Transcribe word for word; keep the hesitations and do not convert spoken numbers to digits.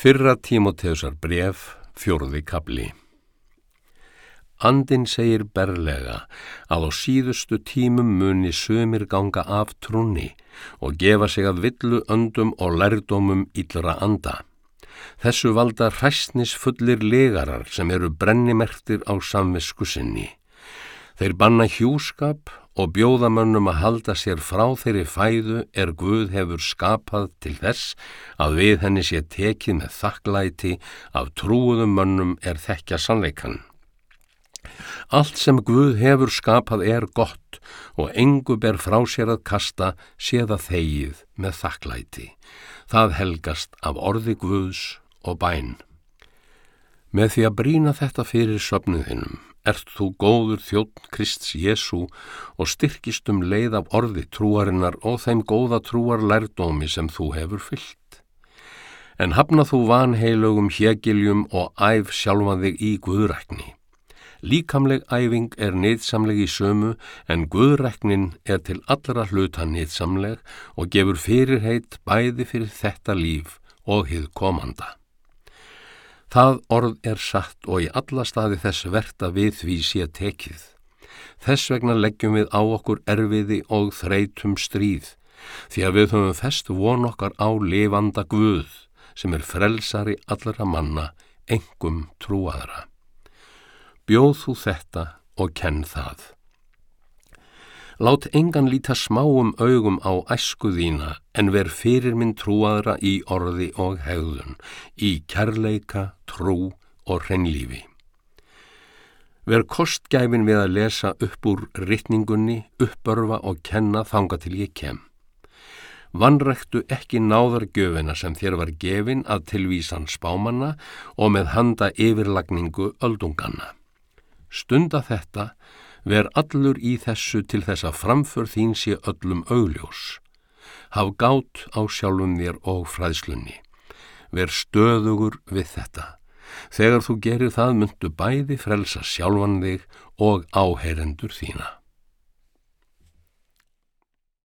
Fyrra Tímóteusar bréf, fjórði kafli. Andinn segir berlega að á síðustu tímum muni sumir ganga af trúnni og gefa sig að villu öndum og lærdómum illra anda. Þessu valda hræsnisfullir legarar sem eru brennimerktir á samvisku sinni. Þeir banna hjúskap og bjóða mönnum að halda sér frá þeirri fæðu er Guð hefur skapað til þess að við henni sé tekið með þakklæti af trúuðum mönnum er þekkja sannleikann. Allt sem Guð hefur skapað er gott og engu ber frá sér að kasta sé það þegið með þakklæti. Það helgast af orði Guðs og bæn. Með því að brýna þetta fyrir söfnuðinum ert þú góður þjónn Krists Jesú og styrkist um leið af orði trúarinnar og þeim góða trúar lærdómi sem þú hefur fyllt. En hafna þú vanheilögum hégiljum og æf sjálfan þig í guðrækni. Líkamleg æfing er nytsamleg í sömu, en guðræknin er til allra hluta nytsamleg og gefur fyrirheit bæði fyrir þetta líf og hið komanda. Það orð er satt og í alla staði þess vert að við því sé tekið. Þess vegna leggjum við á okkur erfiði og þreytum stríð, því að við höfum fest von okkar á lifanda Guð, sem er frelsari allra manna, einkum trúaðra. Bjóð þú þetta og kenn það. Lát engan líta smáum augum á æsku þína, en ver fyrirmynd trúaðra í orði og hegðun, í kærleika, trú og hreinlífi. Ver kostgæfin við að lesa upp úr ritningunni, uppörfa og kenna þanga til ég kem. Vanræktu ekki náðargjöfina sem þér var gefin að tilvísan spámanna og með handa yfirlagningu öldunganna. Stunda þetta, ver allur í þessu til þess að framför þín sé öllum augljós. Haf gát á sjálfum þér og fræðslunni. Ver stöðugur við þetta. Þegar þú gerir það muntu bæði frelsa sjálfan þig og áheyrendur þína.